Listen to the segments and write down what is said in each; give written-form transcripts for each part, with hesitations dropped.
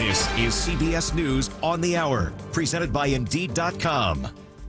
This is CBS News on the Hour, presented by Indeed.com.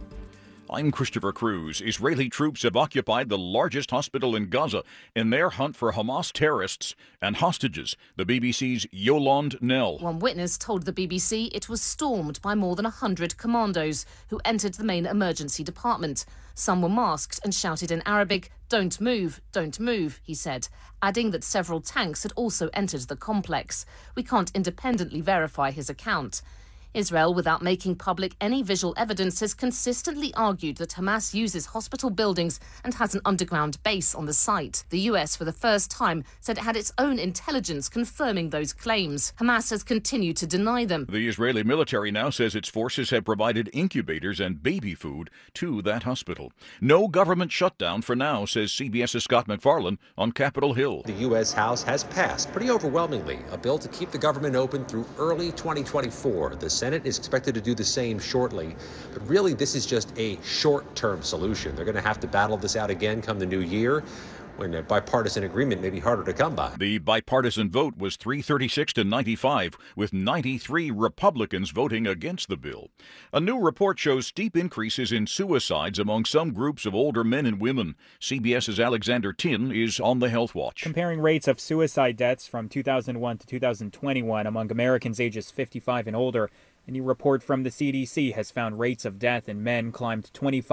I'm Christopher Cruz. Israeli troops have occupied the largest hospital in Gaza in their hunt for Hamas terrorists and hostages. The BBC's Yolande Knell. One witness told the BBC it was stormed by more than 100 commandos who entered the main emergency department. Some were masked and shouted in Arabic, don't move, he said, adding that several tanks had also entered the complex. We can't independently verify his account. Israel, without making public any visual evidence, has consistently argued that Hamas uses hospital buildings and has an underground base on the site. The US, for the first time, said it had its own intelligence confirming those claims. Hamas has continued to deny them. The Israeli military now says its forces have provided incubators and baby food to that hospital. No government shutdown for now, says CBS's Scott MacFarlane on Capitol Hill. The U.S. House has passed, pretty overwhelmingly, a bill to keep the government open through early 2024. The Senate is expected to do the same shortly, but really this is just a short-term solution. They're going to have to battle this out again come the new year, when a bipartisan agreement may be harder to come by. The bipartisan vote was 336 to 95, with 93 Republicans voting against the bill. A new report shows steep increases in suicides among some groups of older men and women. CBS's Alexander Tin is on the Health Watch. Comparing rates of suicide deaths from 2001 to 2021 among Americans ages 55 and older, a new report from the CDC has found rates of death in men climbed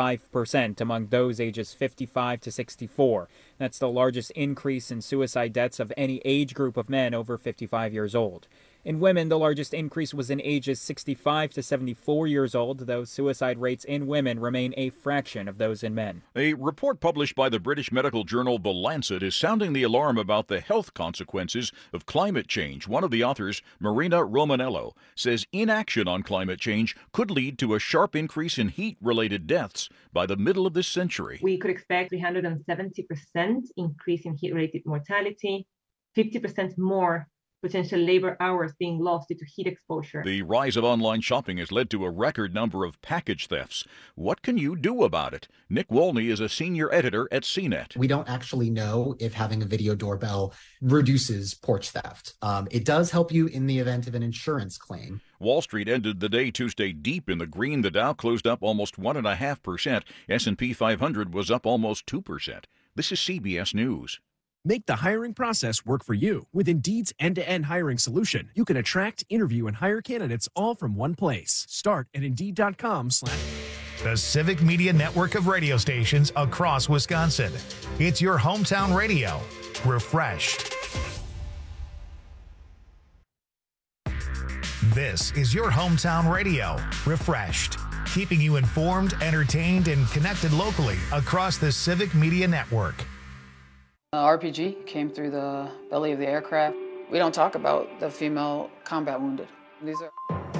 25% among those ages 55 to 64. That's the largest increase in suicide deaths of any age group of men over 55 years old. In women, the largest increase was in ages 65 to 74 years old, though suicide rates in women remain a fraction of those in men. A report published by the British medical journal The Lancet is sounding the alarm about the health consequences of climate change. One of the authors, Marina Romanello, says inaction on climate change could lead to a sharp increase in heat-related deaths by the middle of this century. We could expect 370% increase in heat-related mortality, 50% more potential labor hours being lost due to heat exposure. The rise of online shopping has led to a record number of package thefts. What can you do about it? Nick Wolney is a senior editor at CNET. We don't actually know if having a video doorbell reduces porch theft. It does help you in the event of an insurance claim. Wall Street ended the day Tuesday deep in the green. The Dow closed up almost 1.5%. S&P 500 was up almost 2%. This is CBS News. Make the hiring process work for you. With Indeed's end-to-end hiring solution, you can attract, interview, and hire candidates all from one place. Start at Indeed.com/ The Civic Media network of radio stations across Wisconsin. It's your hometown radio. Refreshed. This is your hometown radio. Refreshed. Keeping you informed, entertained, and connected locally across the Civic Media network. RPG came through the belly of the aircraft. We don't talk about the female combat wounded. These are...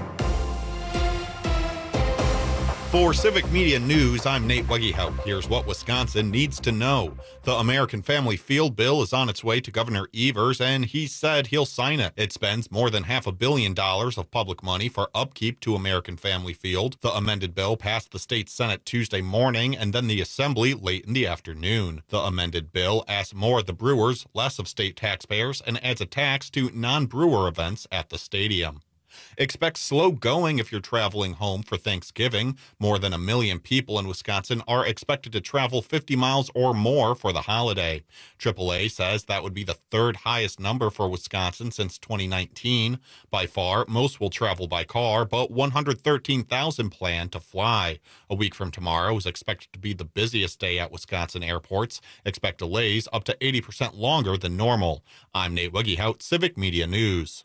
For Civic Media News, I'm Nate Wegehout. Here's what Wisconsin needs to know. The American Family Field bill is on its way to Governor Evers, and he said he'll sign it. It spends more than $500 million of public money for upkeep to American Family Field. The amended bill passed the state Senate Tuesday morning and then the Assembly late in the afternoon. The amended bill asks more of the Brewers, less of state taxpayers, and adds a tax to non-Brewer events at the stadium. Expect slow going if you're traveling home for Thanksgiving. More than 1 million people in Wisconsin are expected to travel 50 miles or more for the holiday. AAA says that would be the third highest number for Wisconsin since 2019. By far, most will travel by car, but 113,000 plan to fly. A week from tomorrow is expected to be the busiest day at Wisconsin airports. Expect delays up to 80% longer than normal. I'm Nate Wegehout, Civic Media News.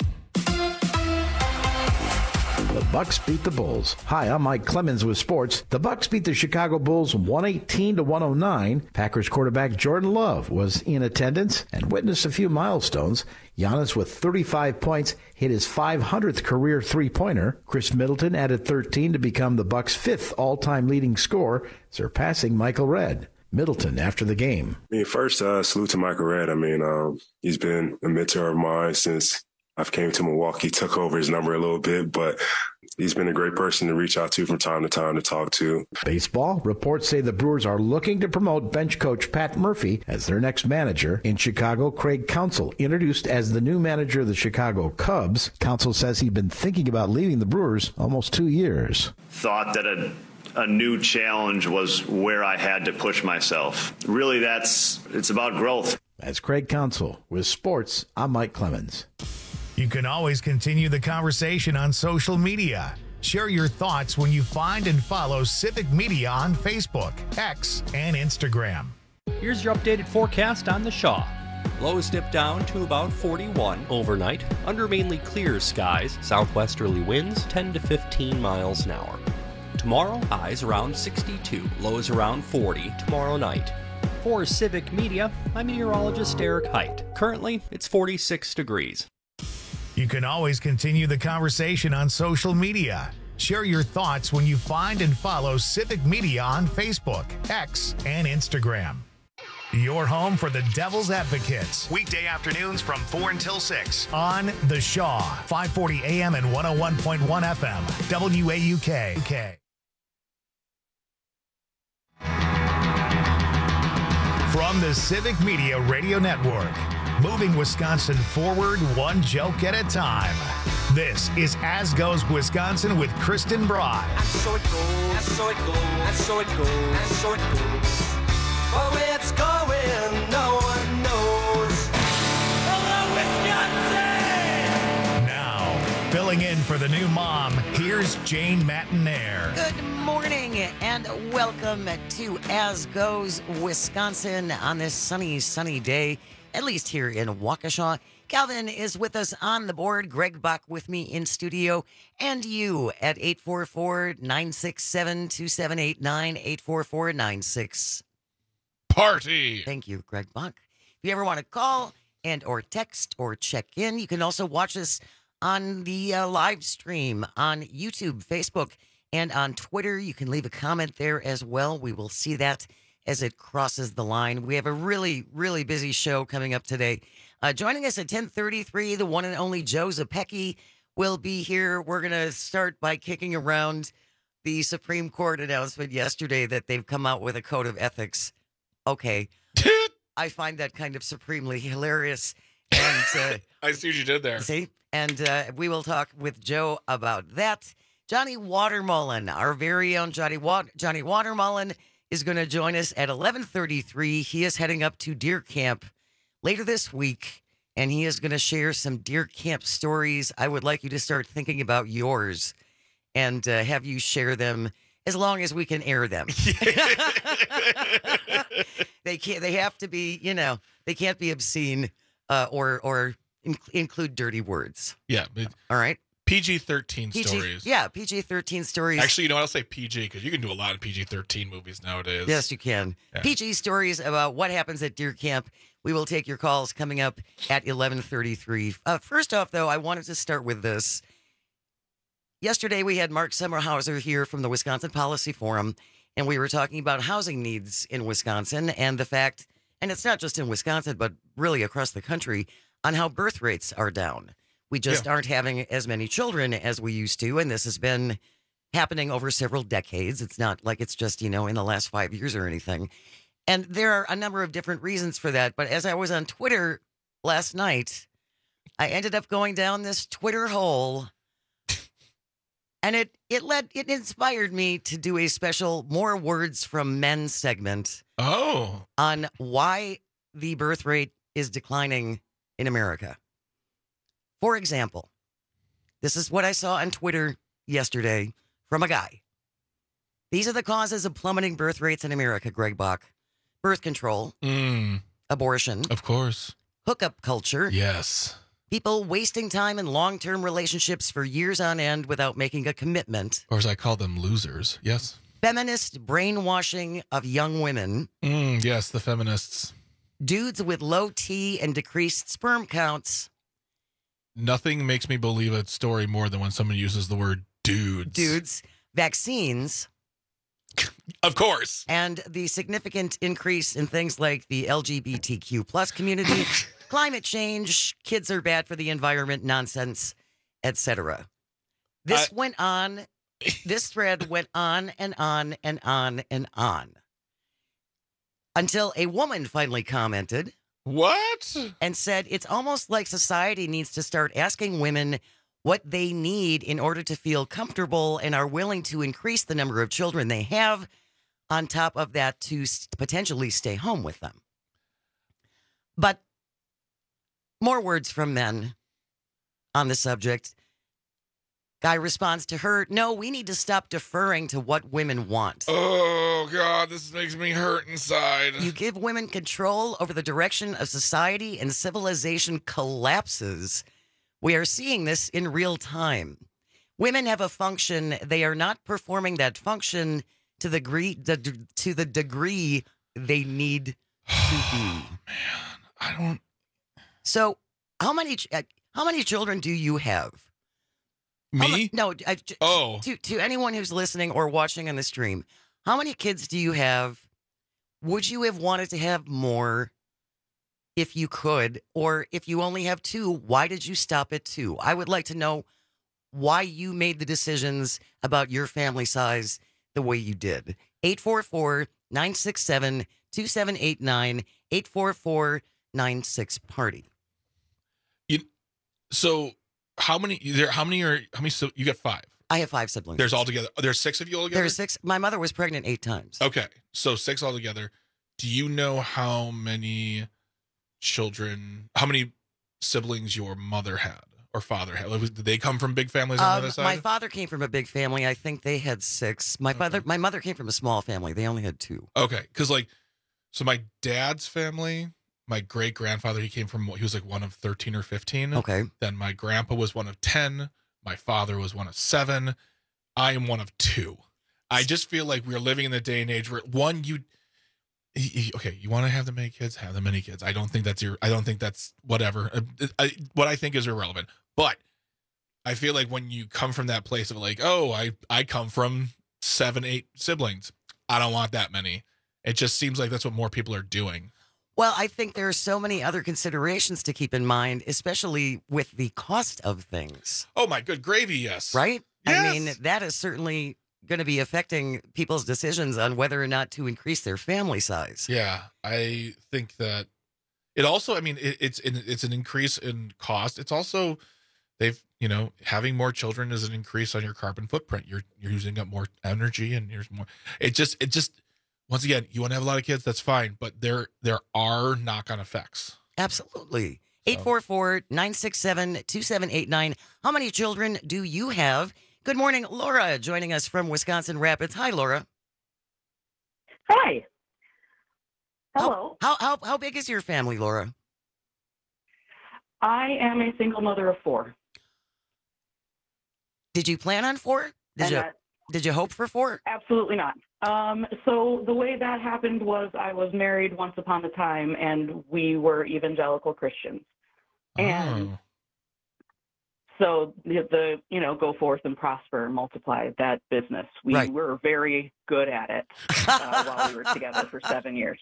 The Bucks beat the Bulls. Hi, I'm Mike Clemens with sports. The Bucks beat the Chicago Bulls 118-109. Packers quarterback Jordan Love was in attendance and witnessed a few milestones. Giannis with 35 points hit his 500th career three-pointer. Chris Middleton added 13 to become the Bucks' fifth all-time leading scorer, surpassing Michael Redd. Middleton after the game. First, salute to Michael Redd. He's been a mentor of mine since I've came to Milwaukee, took over his number a little bit, but he's been a great person to reach out to from time to time to talk to. Baseball, reports say the Brewers are looking to promote bench coach Pat Murphy as their next manager. In Chicago, Craig Counsell introduced as the new manager of the Chicago Cubs. Counsell says he'd been thinking about leaving the Brewers almost 2 years. Thought that a new challenge was where I had to push myself. Really, it's about growth. That's Craig Counsell. With sports, I'm Mike Clemens. You can always continue the conversation on social media. Share your thoughts when you find and follow Civic Media on Facebook, X, and Instagram. Here's your updated forecast on the Shaw. Lows dip down to about 41 overnight, under mainly clear skies, southwesterly winds 10 to 15 miles an hour. Tomorrow, highs around 62, lows around 40 tomorrow night. For Civic Media, I'm meteorologist Eric Height. Currently, it's 46 degrees. You can always continue the conversation on social media. Share your thoughts when you find and follow Civic Media on Facebook, X, and Instagram. Your home for the Devil's Advocates. Weekday afternoons from 4 until 6 on The Shaw, 540 AM and 101.1 FM, WAUK. From the Civic Media Radio Network, moving Wisconsin forward one joke at a time. This is As Goes Wisconsin with Kristen Broad. And so it goes, and so it goes, and so it goes, and so it goes. But where it's going, no one knows. Hello, Wisconsin! Now, filling in for the new mom, here's Jane Matinaire. Good morning and welcome to As Goes Wisconsin on this sunny day, at least here in Waukesha. Calvin is with us on the board, Greg Bach with me in studio, and you at 844-967-2789, 844-96. Party! Thank you, Greg Bach. If you ever want to call and or text or check in, you can also watch us on the live stream on YouTube, Facebook, and on Twitter. You can leave a comment there as well. We will see that as it crosses the line. We have a really, really busy show coming up today. Joining us at 10:33, the one and only Joe Zepecki will be here. We're going to start by kicking around the Supreme Court announcement yesterday that they've come out with a code of ethics. Okay. I find that kind of supremely hilarious. And I see what you did there. See? And we will talk with Joe about that. Johnny Watermullen, our very own Johnny Watermullen, is going to join us at 11:33. He is heading up to Deer Camp later this week, and he is going to share some Deer Camp stories. I would like you to start thinking about yours and have you share them as long as we can air them. They have to be, they can't be obscene or include dirty words. Yeah. All right. PG-13 stories. Yeah, PG-13 stories. Actually, I'll say PG because you can do a lot of PG-13 movies nowadays. Yes, you can. Yeah. PG stories about what happens at Deer Camp. We will take your calls coming up at 11:33. First off, though, I wanted to start with this. Yesterday, we had Mark Sommerhauser here from the Wisconsin Policy Forum, and we were talking about housing needs in Wisconsin and the fact, and it's not just in Wisconsin, but really across the country, on how birth rates are down. We just aren't having as many children as we used to, and this has been happening over several decades. It's not like it's just, in the last 5 years or anything. And there are a number of different reasons for that. But as I was on Twitter last night, I ended up going down this Twitter hole, and it inspired me to do a special More Words from Men segment on why the birth rate is declining in America. For example, this is what I saw on Twitter yesterday from a guy. These are the causes of plummeting birth rates in America, Greg Bach. Birth control. Abortion. Of course. Hookup culture. Yes. People wasting time in long-term relationships for years on end without making a commitment. Or as I call them, losers. Yes. Feminist brainwashing of young women. Yes, the feminists. Dudes with low T and decreased sperm counts. Nothing makes me believe a story more than when someone uses the word dudes. Dudes. Vaccines. Of course. And the significant increase in things like the LGBTQ plus community, climate change, kids are bad for the environment, nonsense, etc. This went on. This thread went on and on and on and on until a woman finally commented. What? And said it's almost like society needs to start asking women what they need in order to feel comfortable and are willing to increase the number of children they have, on top of that, to potentially stay home with them. But more words from men on the subject. Guy responds to her, no, we need to stop deferring to what women want. Oh, God, this makes me hurt inside. You give women control over the direction of society and civilization collapses. We are seeing this in real time. Women have a function. They are not performing that function to the degree they need to be. Man, I don't. So how many children do you have? Me? To anyone who's listening or watching on the stream, how many kids do you have? Would you have wanted to have more if you could? Or if you only have 2, why did you stop at 2? I would like to know why you made the decisions about your family size the way you did. 844-967-2789, 844-96-PARTY. So how many, so you got 5? I have 5 siblings. There's 6 of you altogether? There's 6. My mother was pregnant 8 times. Okay. So 6 altogether. Do you know how many siblings your mother had or father had? Did they come from big families on the other side? My father came from a big family. I think they had 6. My mother came from a small family. They only had 2. Okay. Because so my dad's family, my great grandfather, he was like one of 13 or 15. Okay. Then my grandpa was one of 10. My father was one of 7. I am one of 2. I just feel like we're living in the day and age where you want to have the many kids, have the many kids. I don't think that's whatever. What I think is irrelevant. But I feel like when you come from that place of like, oh, I come from 7, 8 siblings. I don't want that many. It just seems like that's what more people are doing. Well, I think there are so many other considerations to keep in mind, especially with the cost of things. Oh, my good gravy, yes. Right? Yes. I mean, that is certainly going to be affecting people's decisions on whether or not to increase their family size. Yeah, I think that it also, it's an increase in cost. It's also, having more children is an increase on your carbon footprint. You're using up more energy and there's more. It just, once again, you want to have a lot of kids, that's fine, but there are knock-on effects. Absolutely. 844-967-2789. How many children do you have? Good morning, Laura, joining us from Wisconsin Rapids. Hi, Laura. Hi. Hello. How big is your family, Laura? I am a single mother of 4. Did you plan on 4? Did you hope for 4? Absolutely not. So the way that happened was I was married once upon a time, and we were evangelical Christians. And so the go forth and prosper, multiply that business. We were very good at it while we were together for 7 years.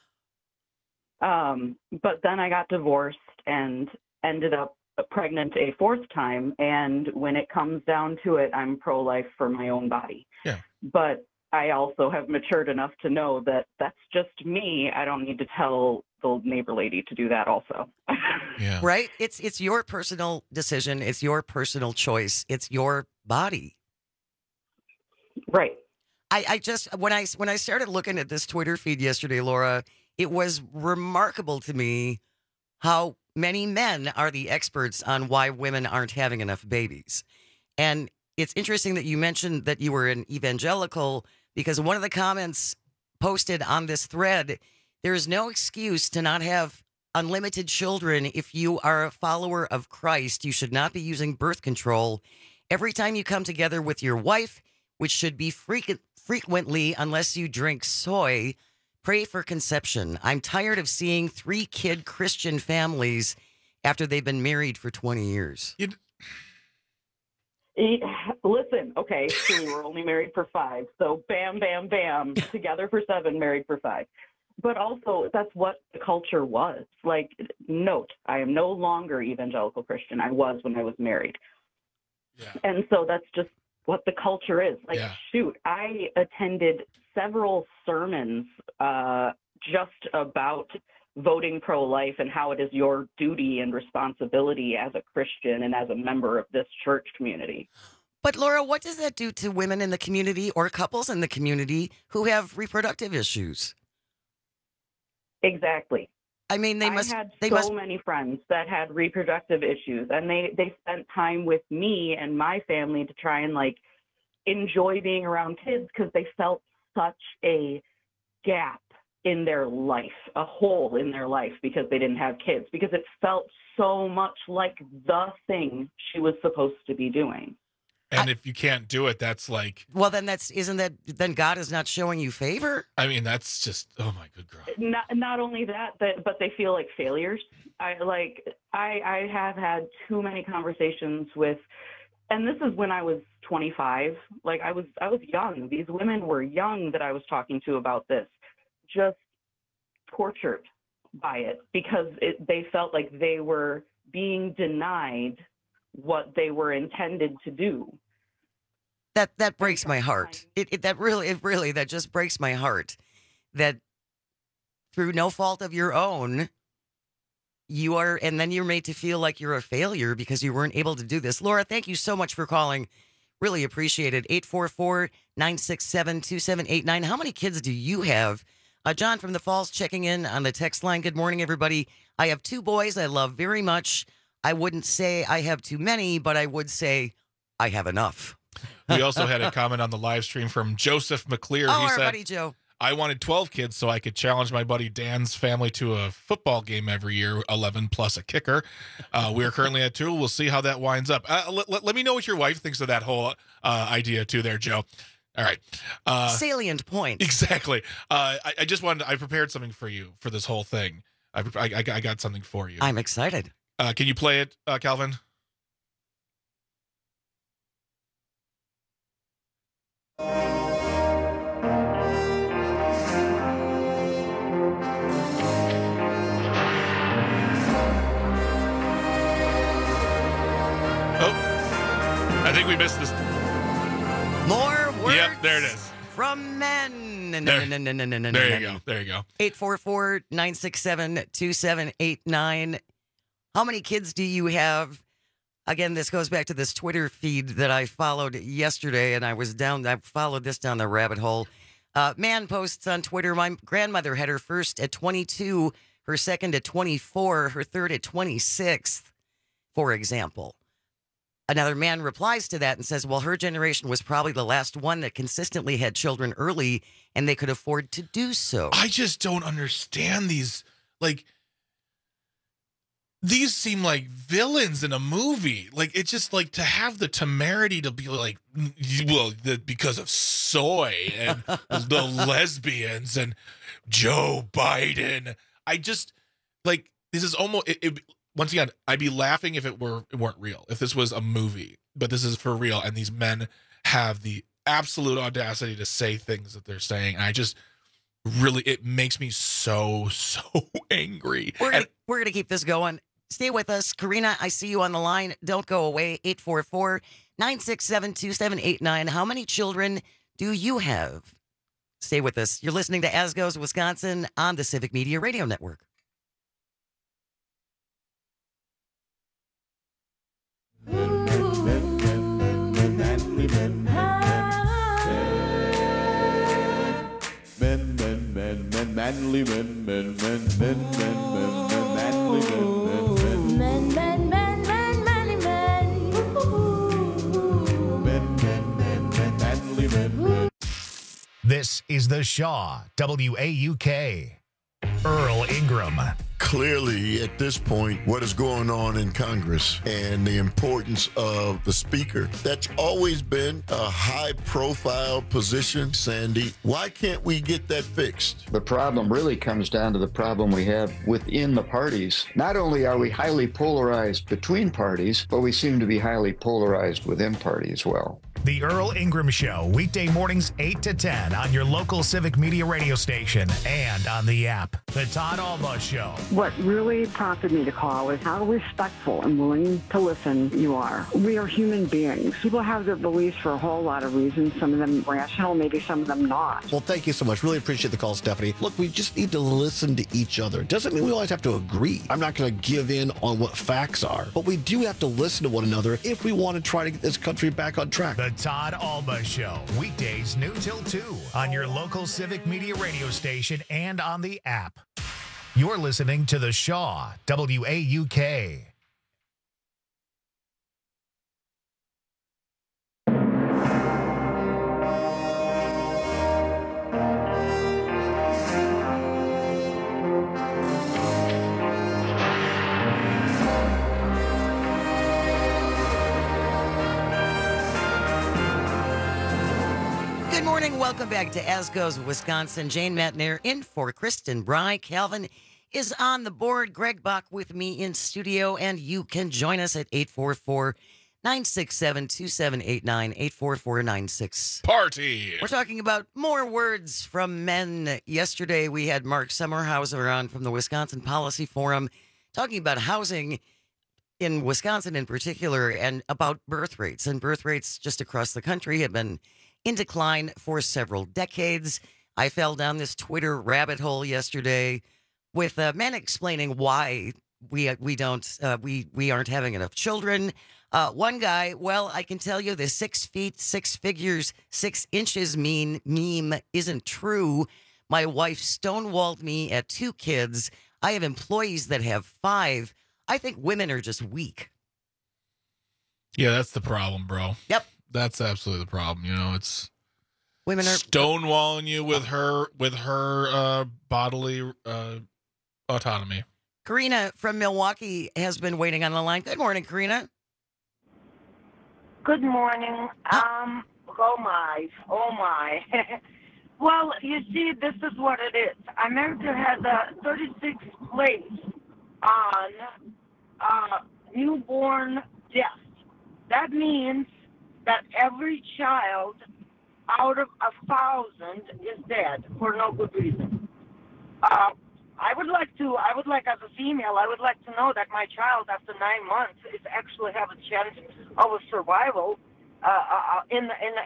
But then I got divorced and ended up pregnant a 4th time. And when it comes down to it, I'm pro-life for my own body. Yeah. But I also have matured enough to know that that's just me. I don't need to tell the neighbor lady to do that also. Yeah. Right? It's your personal decision. It's your personal choice. It's your body. Right. I just, when I started looking at this Twitter feed yesterday, Laura, it was remarkable to me how many men are the experts on why women aren't having enough babies. And it's interesting that you mentioned that you were an evangelical, because one of the comments posted on this thread, there is no excuse to not have unlimited children. If you are a follower of Christ, you should not be using birth control. Every time you come together with your wife, which should be frequently unless you drink soy, pray for conception. I'm tired of seeing 3-kid Christian families after they've been married for 20 years. Listen, okay, so we were only married for 5. So bam, bam, bam, together for 7, married for 5. But also, that's what the culture was. Like, note, I am no longer evangelical Christian. I was when I was married. And so that's just what the culture is. Like, shoot, I attended several sermons just about voting pro-life and how it is your duty and responsibility as a Christian and as a member of this church community. But Laura, what does that do to women in the community or couples in the community who have reproductive issues? Exactly. I mean, I had so many friends that had reproductive issues, and they spent time with me and my family to try and like enjoy being around kids because they felt such a gap in their life, a hole in their life because they didn't have kids, because it felt so much like the thing she was supposed to be doing. And if you can't do it, that's like... Well, then then God is not showing you favor? I mean, that's just, oh my good God. Not only that, but they feel like failures. I have had too many conversations with, and this is when I was 25. Like I was young. These women were young that I was talking to about this, just tortured by it because they felt like they were being denied what they were intended to do. That breaks my heart. That just breaks my heart. That through no fault of your own, and then you're made to feel like you're a failure because you weren't able to do this. Laura, thank you so much for calling. Really appreciate it. 844-967-2789. How many kids do you have? John from the Falls checking in on the text line. Good morning, everybody. I have 2 boys I love very much. I wouldn't say I have too many, but I would say I have enough. We also had a comment on the live stream from Joseph McClear. Oh, he our said, buddy Joe. I wanted 12 kids so I could challenge my buddy Dan's family to a football game every year, 11 plus a kicker. We are currently at 2. We'll see how that winds up. Let me know what your wife thinks of that whole idea too there, Joe. All right. Salient point. Exactly. I prepared something for you for this whole thing. I got something for you. I'm excited. Can you play it, Calvin? I think we missed this. More words. Yep, there it is. From men. There you go. There you go. 844-967-2789. How many kids do you have? Again, this goes back to this Twitter feed that I followed yesterday, and I followed this down the rabbit hole. Man posts on Twitter, my grandmother had her first at 22, her second at 24, her third at 26, for example. Another man replies to that and says, well, her generation was probably the last one that consistently had children early, and they could afford to do so. I just don't understand these. Like, these seem like villains in a movie. Like, it's just like to have the temerity to be like, well, because of soy and the lesbians and Joe Biden. I just, like, this is almost... Once again, I'd be laughing if it weren't real, if this was a movie, but this is for real. And these men have the absolute audacity to say things that they're saying. And I just really, it makes me so angry. We're going to keep this going. Stay with us. Karina, I see you on the line. Don't go away. 844-967-2789. How many children do you have? Stay with us. You're listening to As Goes Wisconsin on the Civic Media Radio Network. Manly men, men, men, men, men, men, manly men, men, men, manly men, manly men. This is the Shaw, WAUK. Earl Ingram. Clearly, at this point, what is going on in Congress and the importance of the Speaker, that's always been a high-profile position, Sandy. Why can't we get that fixed? The problem really comes down to the problem we have within the parties. Not only are we highly polarized between parties, but we seem to be highly polarized within party as well. The Earl Ingram Show, weekday mornings 8 to 10 on your local Civic Media radio station and on the app. The Todd Alba Show. What really prompted me to call is how respectful and willing to listen you are. We are human beings. People have their beliefs for a whole lot of reasons, some of them rational, maybe some of them not. Well, thank you so much. Really appreciate the call, Stephanie. Look, we just need to listen to each other. Doesn't mean we always have to agree. I'm not going to give in on what facts are, but we do have to listen to one another if we want to try to get this country back on track. The Todd Alba Show, weekdays noon till 2 on your local Civic Media radio station and on the app. You're listening to The Shaw, WAUK. Good morning. Welcome back to As Goes Wisconsin. Jane Matnair in for Kristen Bry. Calvin is on the board. Greg Bach with me in studio, and you can join us at 844-967-2789, 844-96. Party! We're talking about more words from men. Yesterday, we had Mark Sommerhauser on from the Wisconsin Policy Forum talking about housing in Wisconsin in particular and about birth rates. And birth rates just across the country have been in decline for several decades. I fell down this Twitter rabbit hole yesterday with men explaining why we aren't having enough children. One guy, well, I can tell you the 6 feet, 6 figures, 6 inches meme isn't true. My wife stonewalled me at 2 kids. I have employees that have 5. I think women are just weak. Yeah, that's the problem, bro. Yep. That's absolutely the problem. You know, it's women are stonewalling you with her bodily autonomy. Karina from Milwaukee has been waiting on the line. Good morning, Karina. Good morning. Oh my. Well, you see, this is what it is. America has a 36th place on newborn death. That means that every child out of 1,000 is dead for no good reason. I would like, as a female, I would like to know that my child after 9 months is actually have a chance of a survival in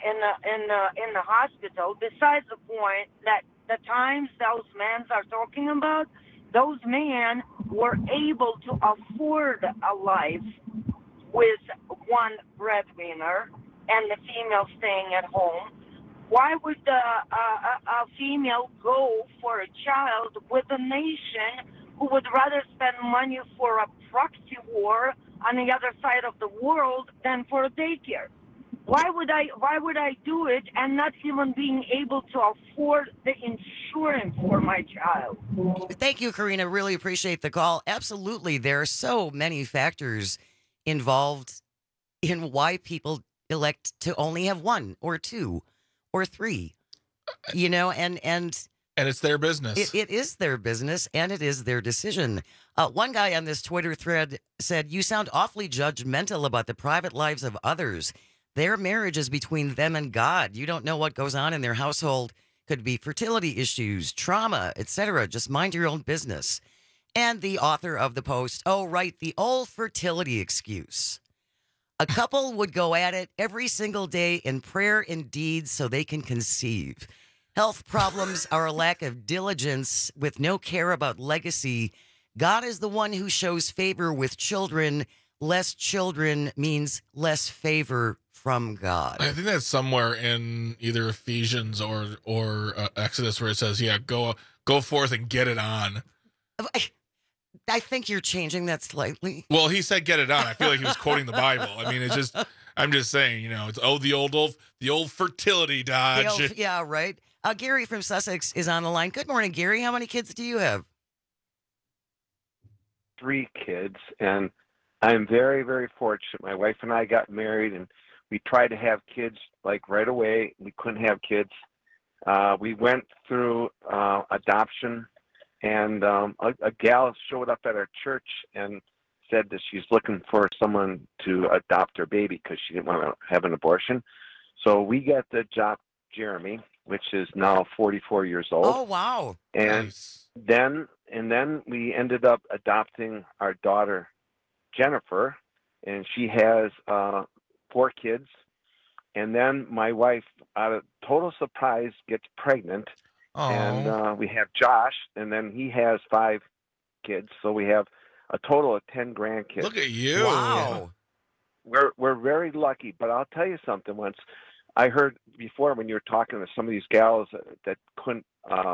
the hospital. Besides the point that the times those men are talking about, those men were able to afford a life with one breadwinner and the female staying at home. Why would a female go for a child with a nation who would rather spend money for a proxy war on the other side of the world than for a daycare? Why would I do it and not even being able to afford the insurance for my child? Thank you, Karina. Really appreciate the call. Absolutely. There are so many factors involved in why people elect to only have 1 or 2 or 3, you know, and it's their business. It is their business, and it is their decision. One guy on this Twitter thread said, "You sound awfully judgmental about the private lives of others. Their marriage is between them and God. You don't know what goes on in their household. Could be fertility issues, trauma, etc. Just mind your own business." And the author of the post, oh, right, the old fertility excuse. A couple would go at it every single day in prayer and deeds so they can conceive. Health problems are a lack of diligence with no care about legacy. God is the one who shows favor with children. Less children means less favor from God. I think that's somewhere in either Ephesians or Exodus where it says, yeah, go forth and get it on. I think you're changing that slightly. Well, he said get it on. I feel like he was quoting the Bible. I mean, I'm just saying, you know, it's the old fertility dodge. Yeah, right. Gary from Sussex is on the line. Good morning, Gary. How many kids do you have? 3 kids, and I'm very, very fortunate. My wife and I got married, and we tried to have kids like right away. We couldn't have kids. We went through adoption. And a gal showed up at our church and said that she's looking for someone to adopt her baby because she didn't want to have an abortion. So we got to adopt Jeremy, which is now 44 years old. Oh, wow. And then we ended up adopting our daughter, Jennifer, and she has 4 kids. And then my wife, out of total surprise, gets pregnant. And we have Josh, and then he has 5 kids. So we have a total of 10 grandkids. Look at you. Wow. We're very lucky, but I'll tell you something. Once I heard before when you were talking to some of these gals that couldn't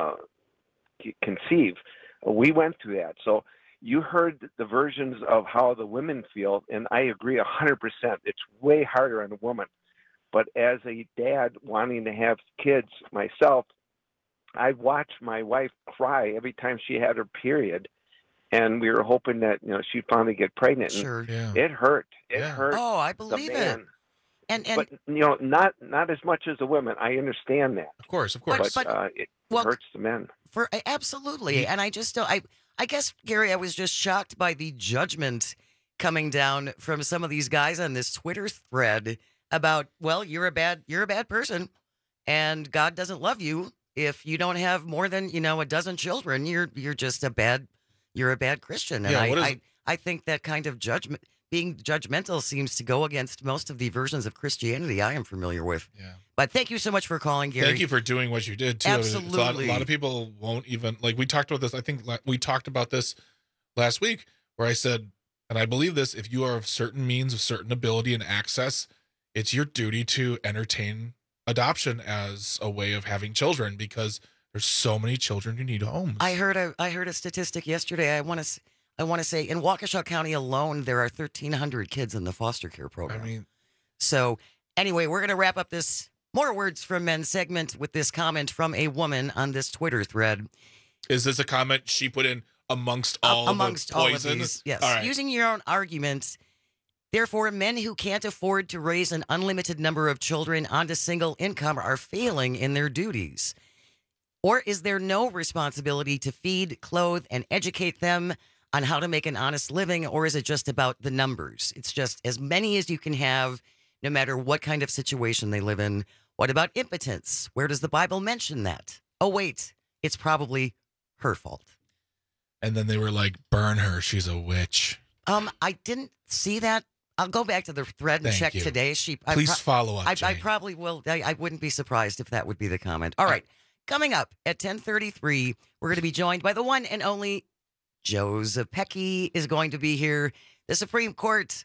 conceive, we went through that. So you heard the versions of how the women feel, and I agree 100%. It's way harder on a woman. But as a dad wanting to have kids myself, I watched my wife cry every time she had her period. And we were hoping that she'd finally get pregnant. Sure. Yeah. It hurt. It hurt. Oh, I believe it. And but not as much as the women. I understand that. Of course. But it hurts the men. Absolutely. And I just don't. I guess, Gary, I was just shocked by the judgment coming down from some of these guys on this Twitter thread about, well, you're a bad person, and God doesn't love you if you don't have more than a dozen children. You're just a bad. You're a bad Christian. And I think that kind of being judgmental seems to go against most of the versions of Christianity I am familiar with. Yeah. But thank you so much for calling, Gary. Thank you for doing what you did, too. Absolutely. A lot of people won't even, we talked about this, I think we talked about this last week, where I said, and I believe this, if you are of certain means, of certain ability and access, it's your duty to entertain adoption as a way of having children, because there's so many children who need homes. I heard a statistic yesterday. I want to say in Waukesha County alone, there are 1,300 kids in the foster care program. So anyway, we're going to wrap up this More Words from Men segment with this comment from a woman on this Twitter thread. Is this a comment she put in amongst all the poison? All of these, yes. All right. Using your own arguments, therefore, men who can't afford to raise an unlimited number of children on a single income are failing in their duties. Or is there no responsibility to feed, clothe, and educate them on how to make an honest living? Or is it just about the numbers? It's just as many as you can have, no matter what kind of situation they live in. What about impotence? Where does the Bible mention that? Oh, wait, it's probably her fault. And then they were like, burn her, she's a witch. I didn't see that. I'll go back to the thread and check today. Please follow up, I probably will. I wouldn't be surprised if that would be the comment. All right. Coming up at 10:33, we're going to be joined by the one and only Joe Zepecki is going to be here. The Supreme Court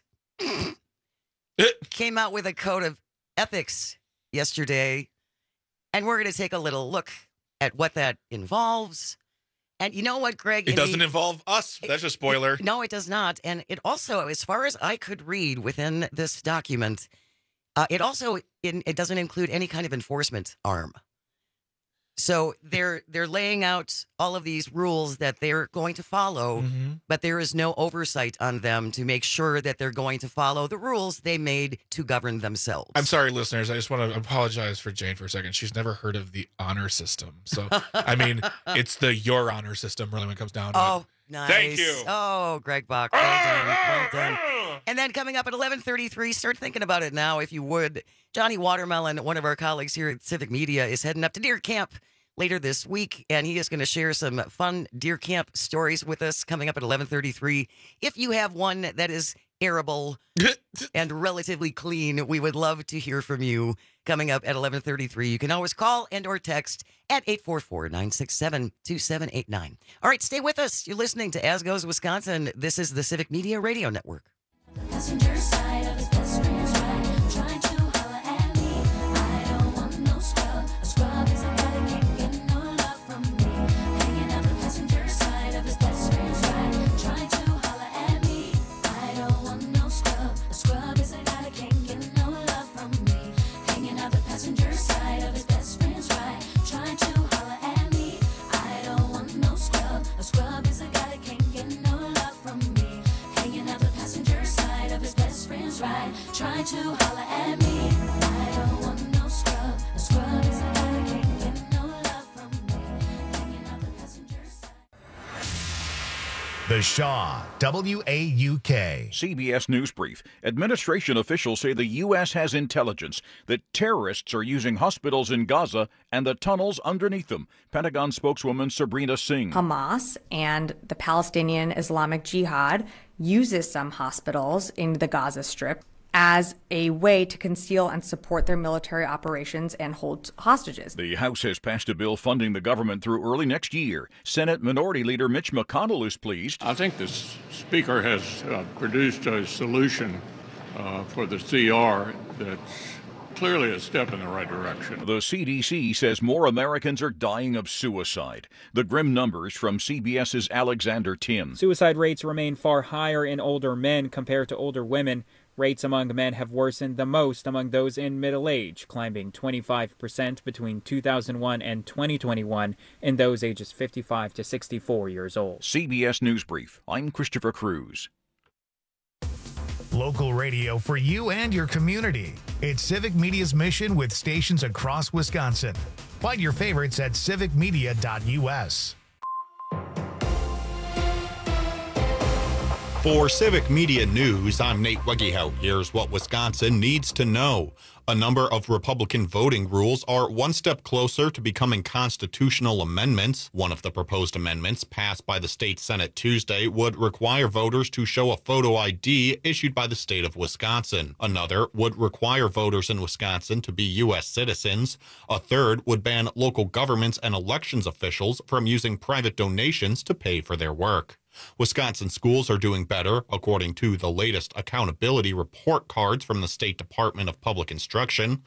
came out with a code of ethics yesterday, and we're going to take a little look at what that involves. And you know what, Greg? It doesn't involve us. That's a spoiler. No, it does not. And it also, as far as I could read within this document, it doesn't include any kind of enforcement arm. So they're laying out all of these rules that they're going to follow, but there is no oversight on them to make sure that they're going to follow the rules they made to govern themselves. I'm sorry, listeners. I just want to apologize for Jane for a second. She's never heard of the honor system. So, I mean, it's the your honor system really when it comes down to it. Nice. Thank you. Oh, Greg Bach. Well done. Well done. And then coming up at 11:33, start thinking about it now, if you would. Johnny Watermelon, one of our colleagues here at Civic Media, is heading up to Deer Camp later this week, and he is going to share some fun Deer Camp stories with us coming up at 11:33. If you have one that is arable and relatively clean, we would love to hear from you coming up at 11:33. You can always call and or text at 844-967-2789. All right, stay with us. You're listening to As Goes Wisconsin. This is the Civic Media Radio Network. The passenger side of his best friend's ride, trying to holler at me. I don't want no scrub. A scrub is a guy that can't get no love from me. Hanging out the passenger side of his best friend's ride, trying to holler at me. I don't want no scrub. A scrub is a guy that can't get no love from me. Hanging out the passenger side of his best friend's ride, trying to holler at me. I don't want no scrub. A scrub is a guy that can't get no love from me. Hanging out the passenger side of his best friend's ride, trying to holler at me. I don't want no scrub. A scrub is a guy that can't get no love from me. Hanging out the passenger side. The Shaw, WAUK. CBS News Brief. Administration officials say the U.S. has intelligence that terrorists are using hospitals in Gaza and the tunnels underneath them. Pentagon spokeswoman Sabrina Singh. Hamas and the Palestinian Islamic Jihad uses some hospitals in the Gaza Strip as a way to conceal and support their military operations and hold hostages. The House has passed a bill funding the government through early next year. Senate Minority Leader Mitch McConnell is pleased. I think the Speaker has produced a solution for the CR that's clearly a step in the right direction. The CDC says more Americans are dying of suicide. The grim numbers from CBS's Alexander Tim. Suicide rates remain far higher in older men compared to older women. Rates among men have worsened the most among those in middle age, climbing 25% between 2001 and 2021 in those ages 55 to 64 years old. CBS News Brief. I'm Christopher Cruz. Local radio for you and your community. It's Civic Media's mission with stations across Wisconsin. Find your favorites at civicmedia.us. For Civic Media News, I'm Nate Wegehout. Here's what Wisconsin needs to know. A number of Republican voting rules are one step closer to becoming constitutional amendments. One of the proposed amendments passed by the state Senate Tuesday would require voters to show a photo ID issued by the state of Wisconsin. Another would require voters in Wisconsin to be U.S. citizens. A third would ban local governments and elections officials from using private donations to pay for their work. Wisconsin schools are doing better, according to the latest accountability report cards from the State Department of Public Instruction.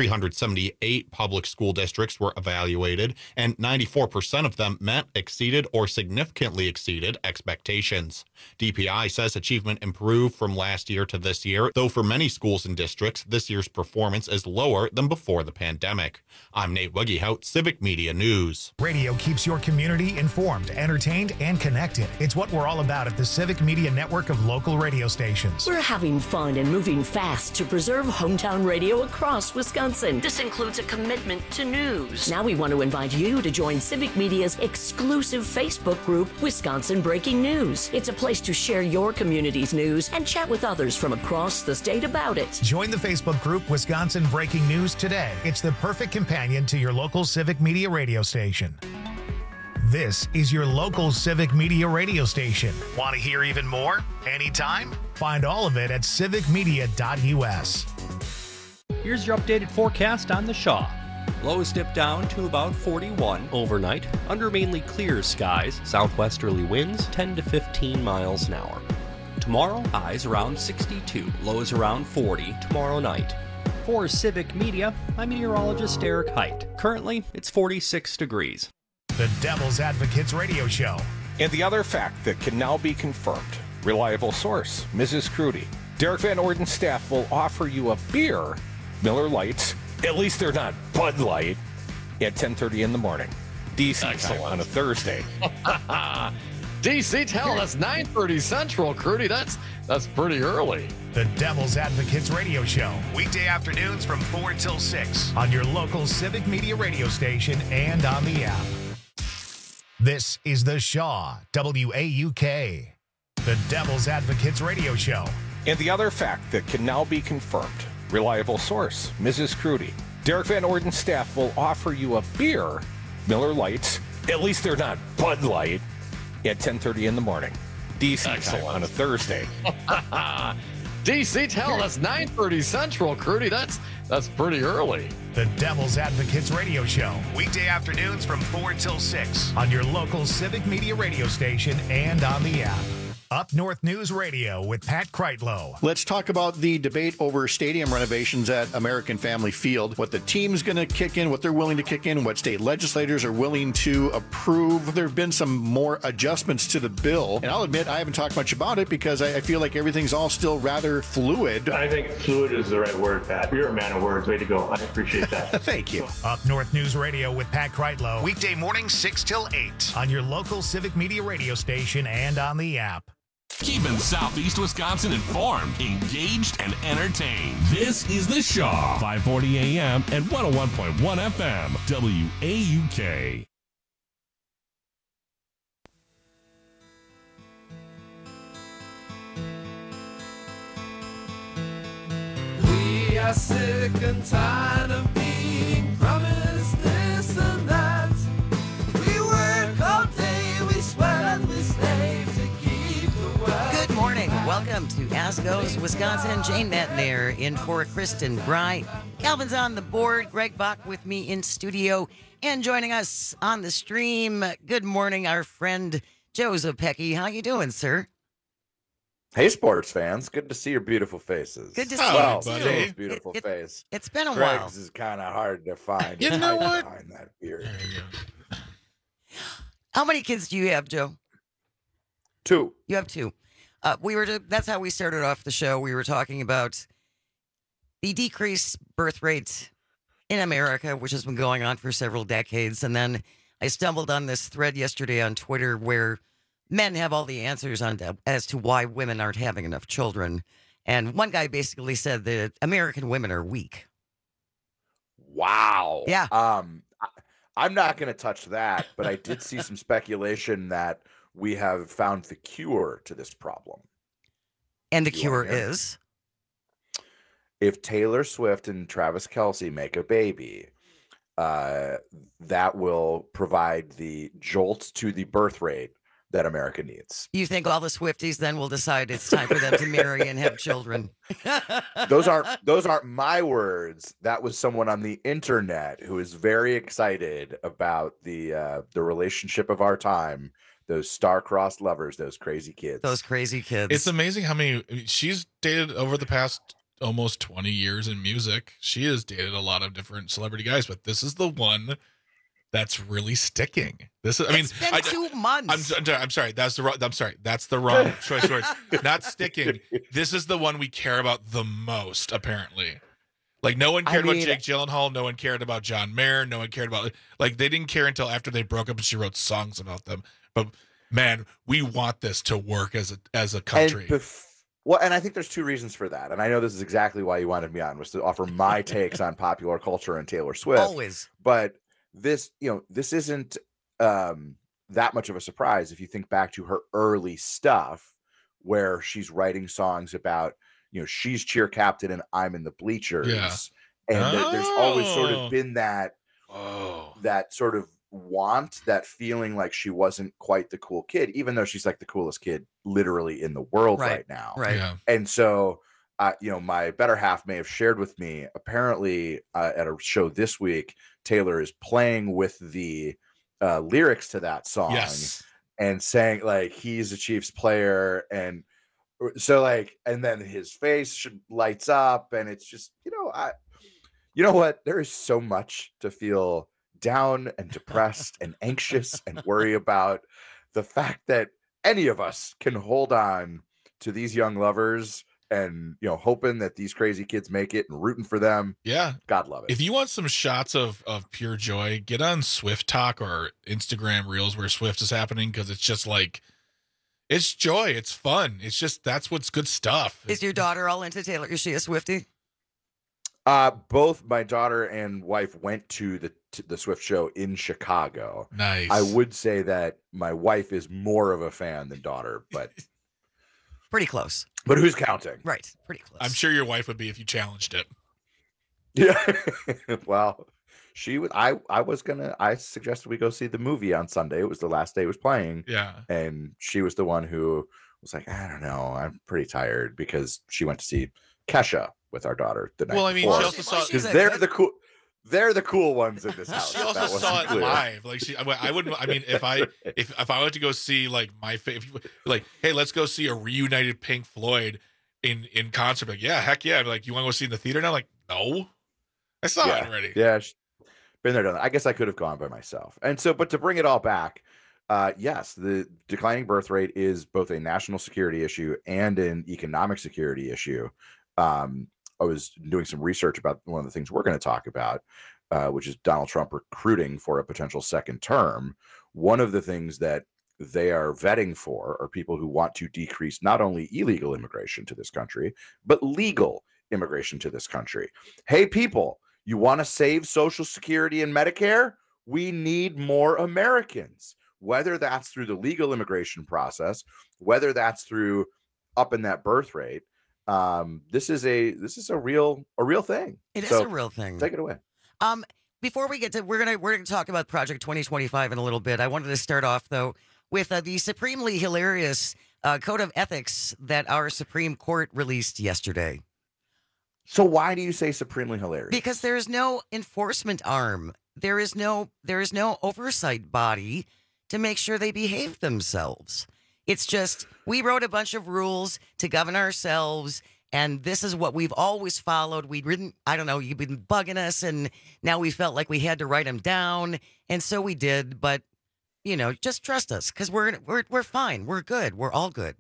378 public school districts were evaluated, and 94% of them met, exceeded, or significantly exceeded expectations. DPI says achievement improved from last year to this year, though for many schools and districts, this year's performance is lower than before the pandemic. I'm Nate Wegehout, Civic Media News. Radio keeps your community informed, entertained, and connected. It's what we're all about at the Civic Media network of local radio stations. We're having fun and moving fast to preserve hometown radio across Wisconsin. This includes a commitment to news. Now we want to invite you to join Civic Media's exclusive Facebook group, Wisconsin Breaking News. It's a place to share your community's news and chat with others from across the state about it. Join the Facebook group Wisconsin Breaking News today. It's the perfect companion to your local Civic Media radio station. This is your local Civic Media radio station. Want to hear even more? Anytime? Find all of it at civicmedia.us. Here's your updated forecast on the Shaw. Lows dip down to about 41 overnight, under mainly clear skies, southwesterly winds 10 to 15 miles an hour. Tomorrow, highs around 62, lows around 40 tomorrow night. For Civic Media, I'm meteorologist Eric Height. Currently, it's 46 degrees. The Devil's Advocates Radio Show. And the other fact that can now be confirmed. Reliable source, Mrs. Crudy. Derek Van Orden's staff will offer you a beer, Miller Lights, at least they're not Bud Light, at 10:30 in the morning. DC on a Thursday. DC, tell that's 9:30 Central, Crudy. That's pretty early. The Devil's Advocates Radio Show. Weekday afternoons from 4 till 6 on your local Civic Media radio station and on the app. This is the Shaw, WAUK. The Devil's Advocates Radio Show. And the other fact that can now be confirmed. Reliable source, Mrs. Crudy. Derek Van Orden's staff will offer you a beer, Miller Lights, at least they're not Bud Light, at 10:30 in the morning. DC on a Thursday. DC, tell that's 9:30 Central, Crudy. That's pretty early. The Devil's Advocates Radio Show. Weekday afternoons from 4 till 6 on your local Civic Media radio station and on the app. Up North News Radio with Pat Kreitlow. Let's talk about the debate over stadium renovations at American Family Field, what the team's going to kick in, what they're willing to kick in, what state legislators are willing to approve. There have been some more adjustments to the bill, and I'll admit I haven't talked much about it because I feel like everything's all still rather fluid. I think fluid is the right word, Pat. You're a man of words. Way to go. I appreciate that. Thank you. Up North News Radio with Pat Kreitlow. Weekday mornings 6 till 8 on your local Civic Media radio station and on the app. Keeping Southeast Wisconsin informed, engaged, and entertained. This is The Shaw, 540 AM and 101.1 FM, WAUK. are sick and tired of being promised this and that. We work all day, we sweat and we slave to keep the world. Good morning. Welcome to Asco's Wisconsin. Jane Matnair in for Kristen Bry. Calvin's on the board. Greg Bach with me in studio. And joining us on the stream, good morning, our friend Joe Zopecki. How you doing, sir? Hey, sports fans. Good to see your beautiful faces. Good to see well, you, too. Joe's beautiful face. It's been a Greg's while. is kind of hard to find. You He's know hiding what? behind that beard. How many kids do you have, Joe? 2. You have 2. That's how we started off the show. We were talking about the decreased birth rate in America, which has been going on for several decades. And then I stumbled on this thread yesterday on Twitter where men have all the answers as to why women aren't having enough children. And one guy basically said that American women are weak. Wow. Yeah. I'm not going to touch that, but I did see some speculation that we have found the cure to this problem. And the You cure wanna hear? is? If Taylor Swift and Travis Kelce make a baby, that will provide the jolt to the birth rate that America needs. You think all the Swifties then will decide it's time for them to marry and have children? Those aren't my words. That was someone on the internet who is very excited about the relationship of our time. Those star-crossed lovers, those crazy kids. Those crazy kids. It's amazing how many she's dated over the past almost 20 years in music. She has dated a lot of different celebrity guys, but this is the one that's really sticking. This is, It's been 2 months. I'm sorry. That's the wrong choice of words. Not sticking. This is the one we care about the most, apparently. Like, no one cared about Jake Gyllenhaal. No one cared about John Mayer. No one cared about, like, they didn't care until after they broke up and she wrote songs about them. But man, we want this to work as a country. And I think there's 2 reasons for that. And I know this is exactly why you wanted me on, was to offer my takes on popular culture and Taylor Swift. Always. But this isn't that much of a surprise if you think back to her early stuff where she's writing songs about, she's cheer captain and I'm in the bleachers. Yeah. And there's always sort Oh. of been that sort of want, that feeling like she wasn't quite the cool kid, even though she's like the coolest kid literally in the world right now. Right. Yeah. And so, my better half may have shared with me, apparently at a show this week, Taylor is playing with the lyrics to that song Yes. and saying like he's a Chiefs player. And so and then his face lights up and it's just, you know what? There is so much to feel down and depressed and anxious and worry about. The fact that any of us can hold on to these young lovers and hoping that these crazy kids make it and rooting for them. Yeah. God love it. If you want some shots of pure joy, get on Swift Talk or Instagram Reels where Swift is happening, because it's just like, it's joy. It's fun. It's just, that's what's good stuff. Is your daughter all into Taylor? Is she a Swiftie? Both my daughter and wife went to the Swift show in Chicago. Nice. I would say that my wife is more of a fan than daughter, but Pretty close. But who's counting? Right. Pretty close. I'm sure your wife would be if you challenged it. Yeah. Well, she was. I suggested we go see the movie on Sunday. It was the last day it was playing. Yeah. And she was the one who was like, I don't know, I'm pretty tired, because she went to see Kesha with our daughter the night Well, I mean, before. she also saw, because they're the cool ones in this house. She also That wasn't saw it clear. live. Like I wouldn't. I mean, if I went to go see like my favorite, like, hey, let's go see a reunited Pink Floyd in concert. Like, yeah, heck yeah. Like, you want to go see in the theater now? Like, no, I saw it already. Yeah, been there, done that. I guess I could have gone by myself. And so, but to bring it all back, yes, the declining birth rate is both a national security issue and an economic security issue. I was doing some research about one of the things we're going to talk about, which is Donald Trump recruiting for a potential second term. One of the things that they are vetting for are people who want to decrease not only illegal immigration to this country, but legal immigration to this country. Hey, people, you want to save Social Security and Medicare? We need more Americans, whether that's through the legal immigration process, whether that's through upping that birth rate. This is a real thing. It is So a real thing. Take it away. Before we get to, we're gonna talk about Project 2025 in a little bit. I wanted to start off though with the supremely hilarious code of ethics that our Supreme Court released yesterday. So why do you say supremely hilarious? Because there is no enforcement arm. There is no oversight body to make sure they behave themselves. It's just we wrote a bunch of rules to govern ourselves, and this is what we've always followed. I don't know, you've been bugging us, and now we felt like we had to write them down, and so we did. But just trust us, because we're fine. We're good. We're all good.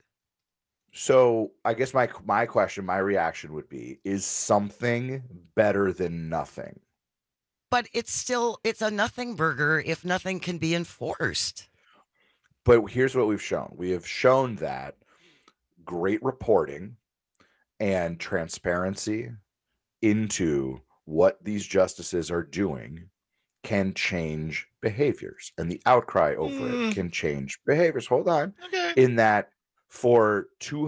So I guess my question, my reaction would be: is something better than nothing? But it's a nothing burger if nothing can be enforced. But here's what we've shown. We have shown that great reporting and transparency into what these justices are doing can change behaviors, and the outcry over it can change behaviors. Hold on. Okay. In that, for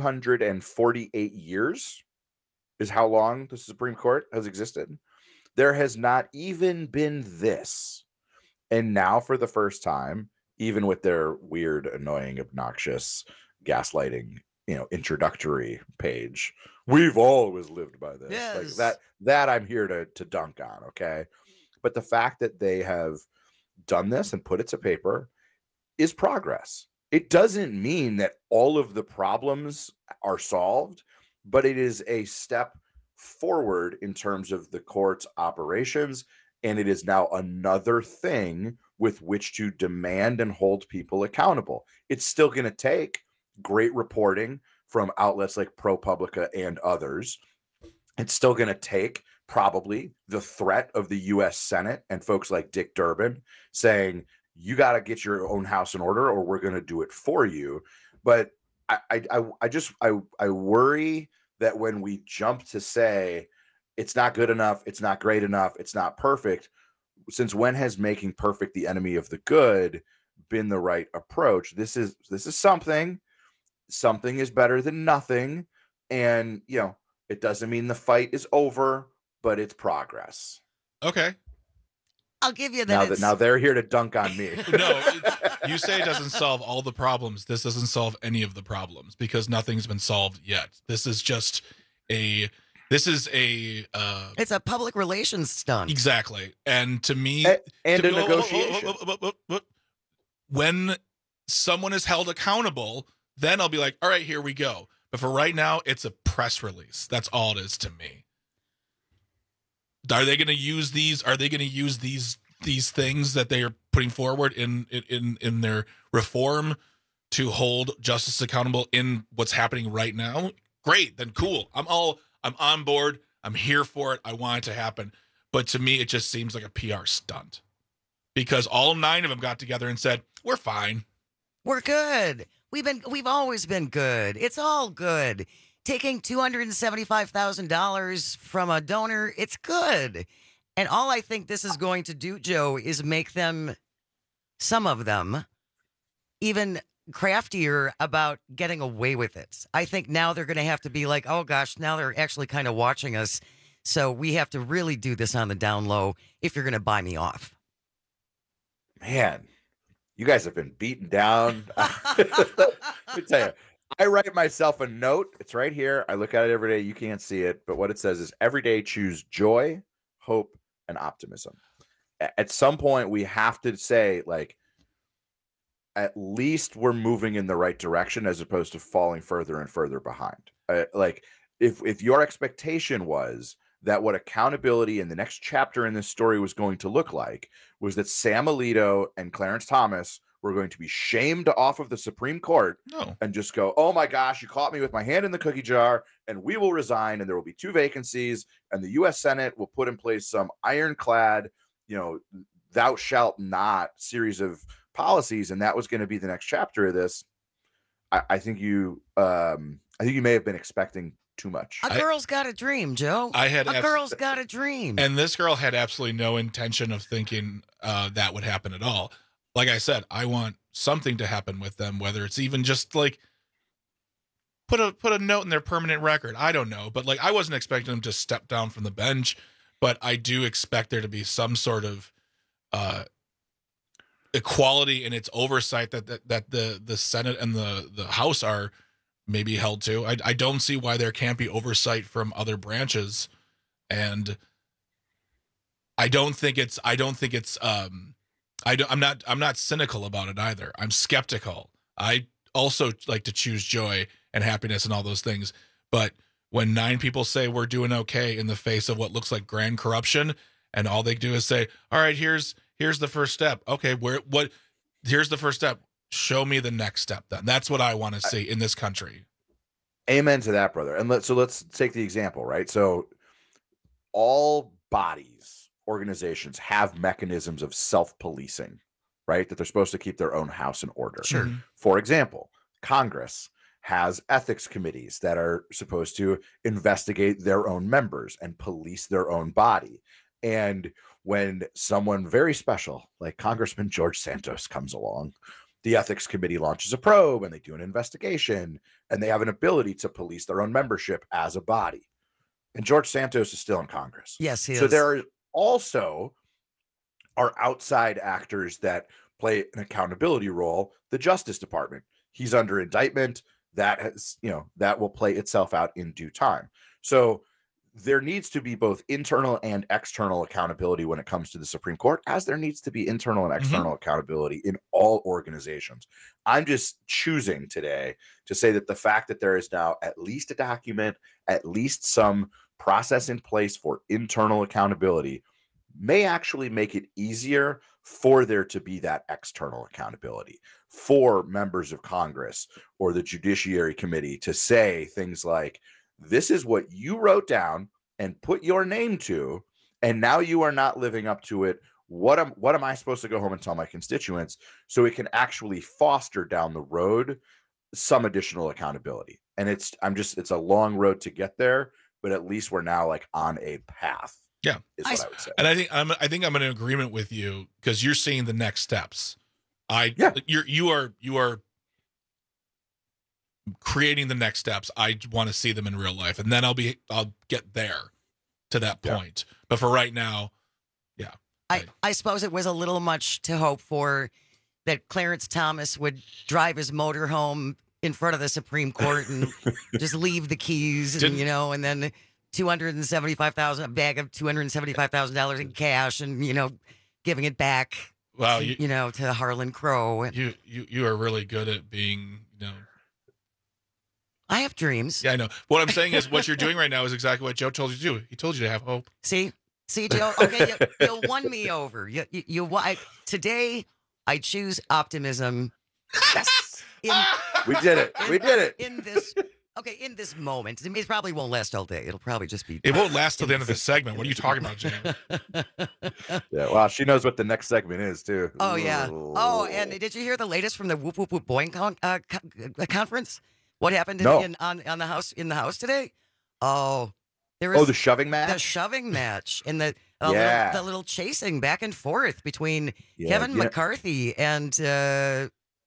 248 years is how long the Supreme Court has existed, there has not even been this. And now, for the first time, even with their weird, annoying, obnoxious gaslighting, introductory page, we've always lived by this. Yes. Like that I'm here to dunk on, okay? But the fact that they have done this and put it to paper is progress. It doesn't mean that all of the problems are solved, but it is a step forward in terms of the court's operations, and it is now another thing with which to demand and hold people accountable. It's still going to take great reporting from outlets like ProPublica and others. It's still going to take probably the threat of the U.S. Senate and folks like Dick Durbin saying, you got to get your own house in order or we're going to do it for you. But I worry that when we jump to say it's not good enough, it's not great enough, it's not perfect, since when has making perfect the enemy of the good been the right approach? This is something is better than nothing. And, it doesn't mean the fight is over, but it's progress. Okay. I'll give you that. Now they're here to dunk on me. No, you say it doesn't solve all the problems. This doesn't solve any of the problems because nothing's been solved yet. This is just it's a public relations stunt. Exactly. And to me, and a negotiation. When someone is held accountable, then I'll be like, all right, here we go. But for right now, it's a press release. That's all it is to me. Are they going to use these? Are they going to use these things that they are putting forward in their reform to hold justice accountable in what's happening right now? Great, then cool. I'm on board. I'm here for it. I want it to happen. But to me, it just seems like a PR stunt because all 9 of them got together and said, "We're fine. We're good. We've always been good. It's all good." Taking $275,000 from a donor, it's good. And all I think this is going to do, Joe, is make them, some of them, even craftier about getting away with it. I think now they're going to have to be like, oh gosh, now they're actually kind of watching us. So we have to really do this on the down low if you're going to buy me off. Man, you guys have been beaten down. Let me tell you. I write myself a note. It's right here. I look at it every day. You can't see it, but what it says is every day choose joy, hope, and optimism. At some point, we have to say, like, at least we're moving in the right direction as opposed to falling further and further behind. Like, if your expectation was that what accountability in the next chapter in this story was going to look like was that Sam Alito and Clarence Thomas were going to be shamed off of the Supreme Court and just go, oh my gosh, you caught me with my hand in the cookie jar, and we will resign, and there will be 2 vacancies, and the U.S. Senate will put in place some ironclad, thou shalt not series of policies, and that was going to be the next chapter of this. I think you may have been expecting too much. A girl's got a dream, Joe. A girl's got a dream. And this girl had absolutely no intention of thinking that would happen at all. Like I said, I want something to happen with them, whether it's even just like put a note in their permanent record. I don't know, but like I wasn't expecting them to step down from the bench, but I do expect there to be some sort of equality in its oversight that the Senate and the House are maybe held to. I don't see why there can't be oversight from other branches, and I'm not cynical about it either. I'm skeptical. I also like to choose joy and happiness and all those things, but when 9 people say we're doing okay in the face of what looks like grand corruption, and all they do is say, all right, here's the first step. Okay, here's the first step. Show me the next step then. That's what I want to see in this country. Amen to that, brother. And let's take the example, right? So all bodies, organizations have mechanisms of self-policing, right? That they're supposed to keep their own house in order. Sure. For example, Congress has ethics committees that are supposed to investigate their own members and police their own body. And when someone very special, like Congressman George Santos, comes along, the ethics committee launches a probe and they do an investigation, and they have an ability to police their own membership as a body. And George Santos is still in Congress. Yes, he is. So there are also are outside actors that play an accountability role. The Justice Department, he's under indictment. That has, that will play itself out in due time. So there needs to be both internal and external accountability when it comes to the Supreme Court, as there needs to be internal and external accountability in all organizations. I'm just choosing today to say that the fact that there is now at least a document, at least some process in place for internal accountability may actually make it easier for there to be that external accountability for members of Congress or the Judiciary Committee to say things like, this is what you wrote down and put your name to, and now you are not living up to it. What am I supposed to go home and tell my constituents, so it can actually foster down the road some additional accountability? And it's a long road to get there, but at least we're now like on a path. Yeah, is what I would say. And I think I'm in agreement with you, because you're seeing the next steps. You are creating the next steps. I want to see them in real life, and then I'll get there to that point. But for right now, I suppose it was a little much to hope for that Clarence Thomas would drive his motorhome in front of the Supreme Court and just leave the keys, and and then $275,000, a bag of $275,000 in cash, and giving it back. Wow, to Harlan Crow. You are really good at being I have dreams. Yeah, I know. What I'm saying is, what you're doing right now is exactly what Joe told you to do. He told you to have hope. See, Joe. Okay, you won me over. Today, I choose optimism. Yes, we did it. We did it. In this moment, it probably won't last all day. It'll probably just be. It won't last till the end of this segment. What are you talking about, Jam? Yeah, well, she knows what the next segment is too. Oh yeah. Oh, and did you hear the latest from the Whoop Whoop Whoop Boing conference? What happened in the house today? Oh, there was the shoving match. The shoving match and the little chasing back and forth between Kevin McCarthy and who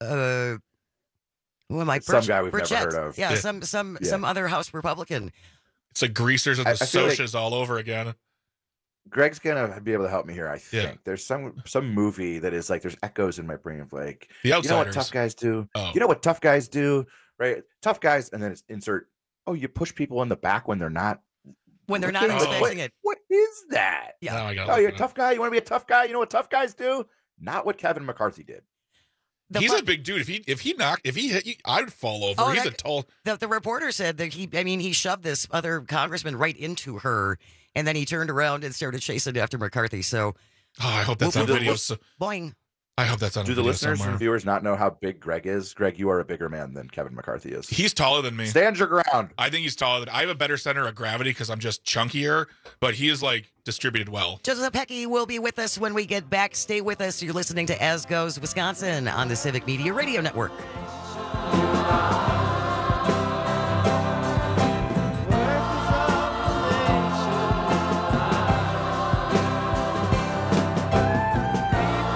am I? Some guy we've Burchett. never heard of. Yeah, some other House Republican. It's like greasers of the socias all over again. Greg's gonna be able to help me here. I think there's some movie that is like there's echoes in my brain of like The Outsiders. You know what tough guys do? Oh. You know what tough guys do? Right? Tough guys, and then it's insert. Oh, you push people in the back when they're not expecting it. What is that? Yeah. You're a tough guy. You want to be a tough guy? You know what tough guys do? Not what Kevin McCarthy did. He's a big dude. If he hit you, I'd fall over. Oh, He's a tall. The reporter said that he shoved this other congressman right into her, and then he turned around and started chasing after McCarthy. So, I hope that's on video. Boing. I hope that's on Do video the listeners somewhere. and viewers not know how big Greg is? Greg, you are a bigger man than Kevin McCarthy is. He's taller than me. Stand your ground. I think he's taller than. I have a better center of gravity because I'm just chunkier, but he is like distributed well. Joseph Pecky will be with us when we get back. Stay with us. You're listening to As Goes Wisconsin on the Civic Media Radio Network.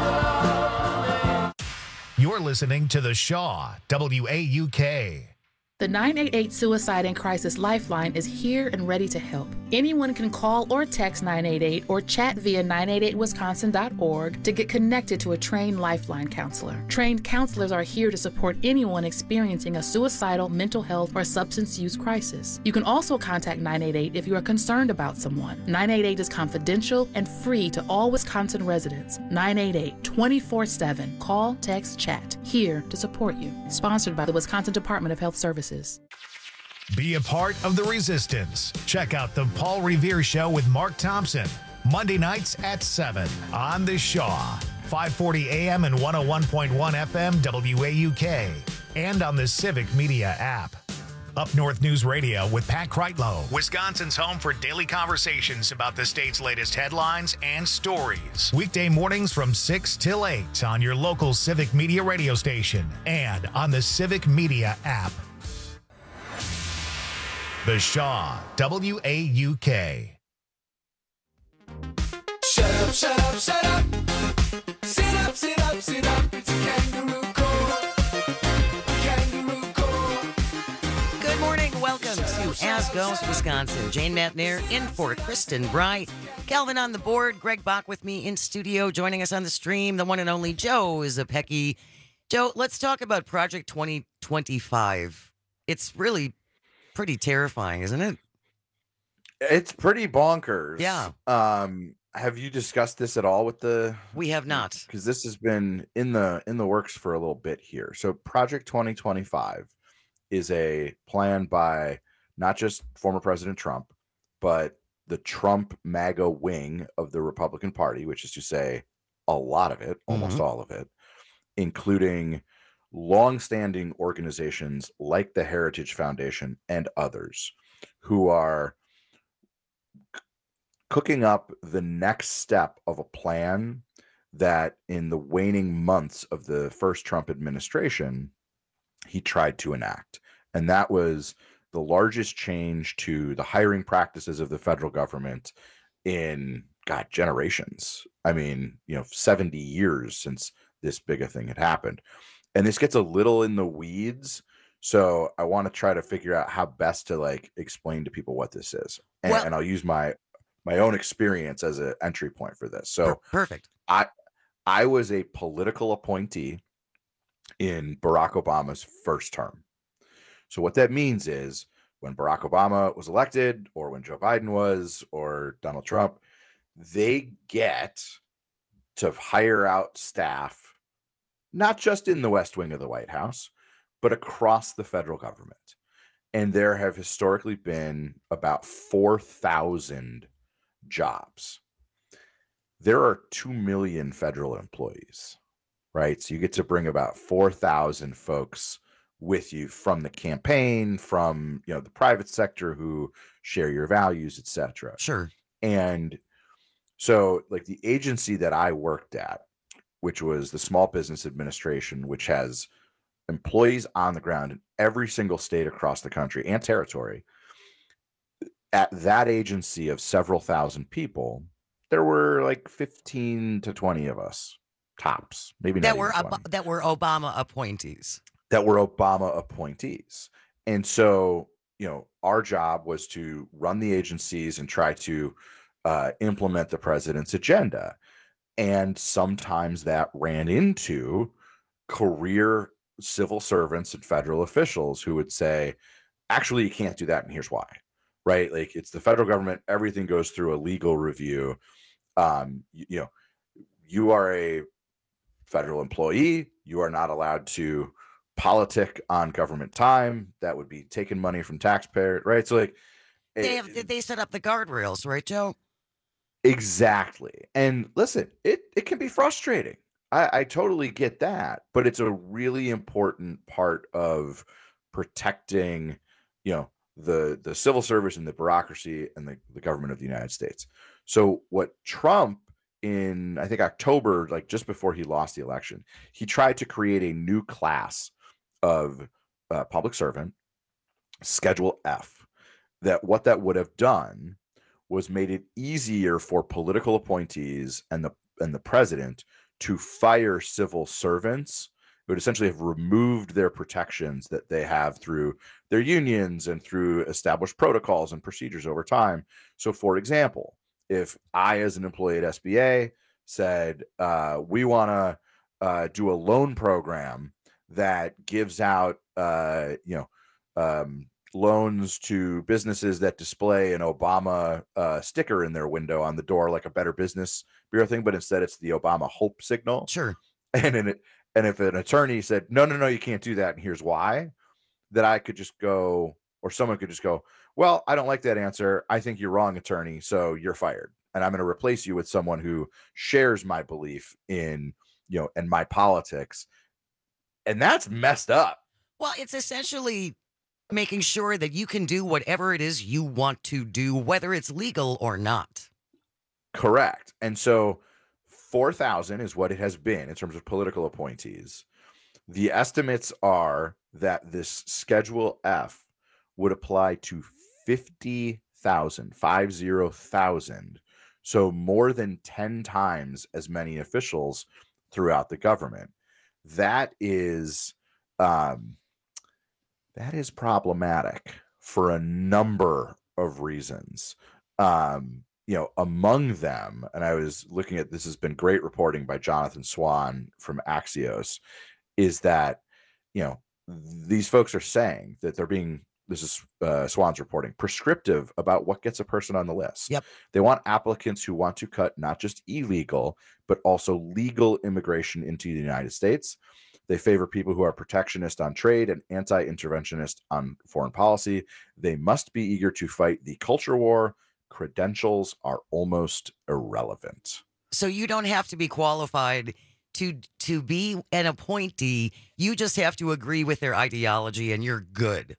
You're listening to The Shaw, WAUK. The 988 Suicide and Crisis Lifeline is here and ready to help. Anyone can call or text 988 or chat via 988wisconsin.org to get connected to a trained Lifeline counselor. Trained counselors are here to support anyone experiencing a suicidal, mental health, or substance use crisis. You can also contact 988 if you are concerned about someone. 988 is confidential and free to all Wisconsin residents. 988 24/7. Call, text, chat. Here to support you. Sponsored by the Wisconsin Department of Health Services. Be a part of the resistance. Check out the Paul Revere Show with Mark Thompson, Monday nights at 7 on the Shaw, 540 AM and 101.1 FM WAUK, and on the Civic Media app. Up North News Radio with Pat Kreitlow, Wisconsin's home for daily conversations about the state's latest headlines and stories. Weekday mornings from 6 till 8 on your local Civic Media radio station and on the Civic Media app. The Shaw, WAUK. Shut up, shut up, shut up. Sit up, sit up, sit up. It's a kangaroo court. Kangaroo court. Good morning. Welcome to As Goes Wisconsin. Jane Matnair in for Kristen Bright. Calvin on the board. Greg Bach with me in studio. Joining us on the stream, the one and only Joe Zapecki. Joe, let's talk about Project 2025. It's really pretty terrifying, isn't it? It's pretty bonkers. Yeah. Have you discussed this at all with the? We have not, because this has been in the works for a little bit here. So Project 2025 is a plan by not just former President Trump, but the Trump MAGA wing of the Republican Party, which is to say a lot of it, almost all of it, including long-standing organizations like the Heritage Foundation and others who are cooking up the next step of a plan that in the waning months of the first Trump administration, he tried to enact. And that was the largest change to the hiring practices of the federal government in, God, generations. I mean, 70 years since this big a thing had happened. And this gets a little in the weeds, so I want to try to figure out how best to explain to people what this is, and I'll use my own experience as an entry point for this. So perfect. I was a political appointee in Barack Obama's first term. So what that means is when Barack Obama was elected, or when Joe Biden was, or Donald Trump, they get to hire out staff, not just in the West Wing of the White House, but across the federal government. And there have historically been about 4,000 jobs. There are 2 million federal employees, right? So you get to bring about 4,000 folks with you from the campaign, from the private sector who share your values, etc. Sure. And so the agency that I worked at, which was the Small Business Administration, which has employees on the ground in every single state across the country and territory. At that agency of several thousand people, there were 15 to 20 of us, tops, maybe that not were even 20. that were Obama appointees. That were Obama appointees. And so, our job was to run the agencies and try to implement the president's agenda. And sometimes that ran into career civil servants and federal officials who would say, actually, you can't do that. And here's why, right? It's the federal government. Everything goes through a legal review. You are a federal employee. You are not allowed to politic on government time. That would be taking money from taxpayers, right? So they set up the guardrails, right, Joe? Exactly. And listen, it can be frustrating. I totally get that, but it's a really important part of protecting, the civil service and the bureaucracy and the government of the United States. So what Trump in, I think, October, just before he lost the election, he tried to create a new class of public servant, Schedule F, what that would have done was made it easier for political appointees and the president to fire civil servants who would essentially have removed their protections that they have through their unions and through established protocols and procedures over time. So, for example, if I, as an employee at SBA, said, we want to do a loan program that gives out, loans to businesses that display an Obama sticker in their window on the door, like a Better Business Bureau thing, but instead it's the Obama hope signal. Sure. And if an attorney said, no, you can't do that, and here's why, that I could just go, or someone could just go, well, I don't like that answer. I think you're wrong, attorney, so you're fired. And I'm going to replace you with someone who shares my belief in, and my politics. And that's messed up. Well, it's essentially making sure that you can do whatever it is you want to do, whether it's legal or not. Correct. And so 4,000 is what it has been in terms of political appointees. The estimates are that this Schedule F would apply to 50,000, 50,000. So more than 10 times as many officials throughout the government. That is problematic for a number of reasons. Among them, and I was looking at, this has been great reporting by Jonathan Swan from Axios, is that, these folks are saying that they're being, this is Swan's reporting, prescriptive about what gets a person on the list. Yep. They want applicants who want to cut not just illegal, but also legal immigration into the United States. They favor people who are protectionist on trade and anti-interventionist on foreign policy. They must be eager to fight the culture war. Credentials are almost irrelevant. So you don't have to be qualified to be an appointee. You just have to agree with their ideology and you're good.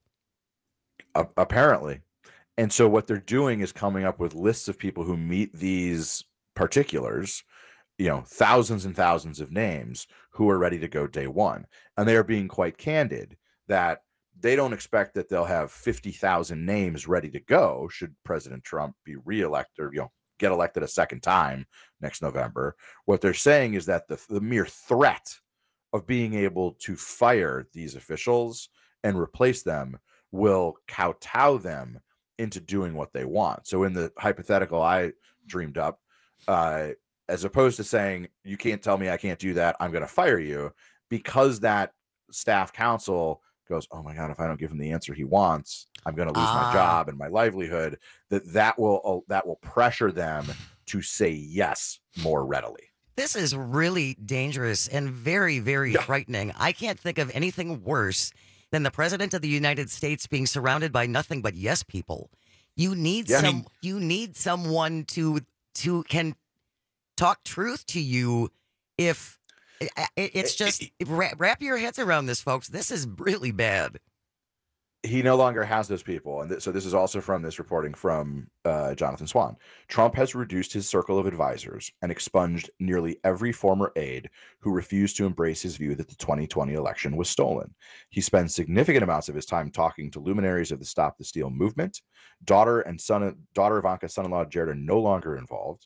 Apparently. And so what they're doing is coming up with lists of people who meet these particulars, thousands and thousands of names who are ready to go day one. And they are being quite candid that they don't expect that they'll have 50,000 names ready to go should President Trump be reelected or, get elected a second time next November. What they're saying is that the mere threat of being able to fire these officials and replace them will kowtow them into doing what they want. So in the hypothetical I dreamed up, as opposed to saying, you can't tell me I can't do that, I'm going to fire you, because that staff counsel goes, oh my God, if I don't give him the answer he wants, I'm going to lose my job and my livelihood, that will pressure them to say yes more readily. This is really dangerous and very, very frightening. I can't think of anything worse than the president of the United States being surrounded by nothing but yes people. You need you need someone to can talk truth to you. If it's just wrap your heads around this, folks. This is really bad. He no longer has those people. And so this is also from this reporting from Jonathan Swan. Trump has reduced his circle of advisors and expunged nearly every former aide who refused to embrace his view that the 2020 election was stolen. He spends significant amounts of his time talking to luminaries of the Stop the Steal movement. Daughter Ivanka, son-in-law Jared are no longer involved.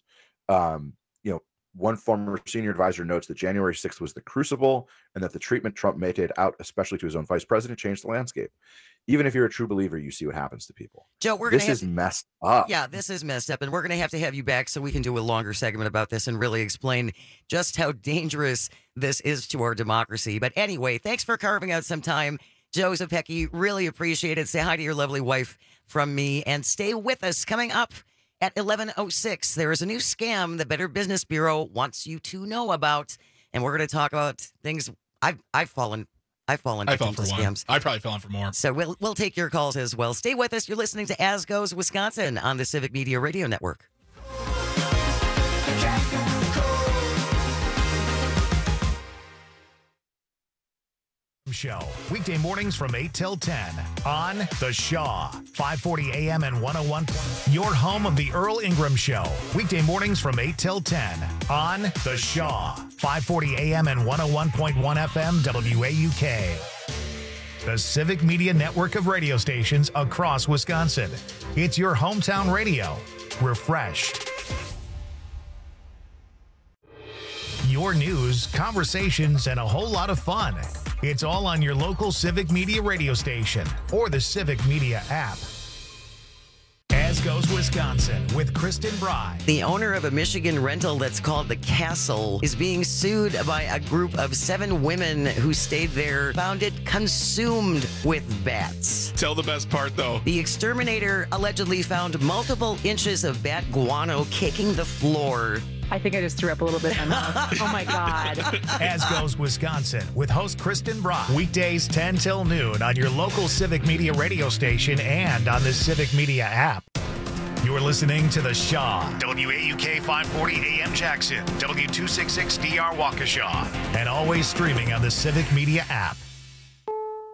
One former senior advisor notes that January 6th was the crucible and that the treatment Trump meted out, especially to his own vice president, changed the landscape. Even if you're a true believer, you see what happens to people. Joe, this is messed up. Yeah, this is messed up. And we're going to have you back so we can do a longer segment about this and really explain just how dangerous this is to our democracy. But anyway, thanks for carving out some time. Joe Zepecki, really appreciate it. Say hi to your lovely wife from me and stay with us. Coming up at 11:06, there is a new scam the Better Business Bureau wants you to know about. And we're going to talk about things I've fallen victim to scams. I probably fell in for more. So we'll take your calls as well. Stay with us. You're listening to As Goes Wisconsin on the Civic Media Radio Network. Show weekday mornings from 8 till 10 on The Shaw, 540 AM and 101. Your home of the Earl Ingram Show, weekday mornings from 8 till 10 on The Shaw, 540 AM and 101.1 FM WAUK. The Civic Media Network of radio stations across Wisconsin. It's your hometown radio, refreshed. your news, conversations, and a whole lot of fun. It's all on your local Civic Media radio station or the Civic Media app. As Goes Wisconsin with Kristen Bry. The owner of a Michigan rental that's called The Castle is being sued by a group of 7 women who stayed there, found it consumed with bats. Tell the best part, though. The exterminator allegedly found multiple inches of bat guano kicking the floor. I think I just threw up a little bit in my mouth. Oh, my God. As Goes Wisconsin with host Kristen Brock. Weekdays 10 till noon on your local Civic Media radio station and on the Civic Media app. You're listening to The Shaw. WAUK 540 AM Jackson. W266DR Waukesha. And always streaming on the Civic Media app.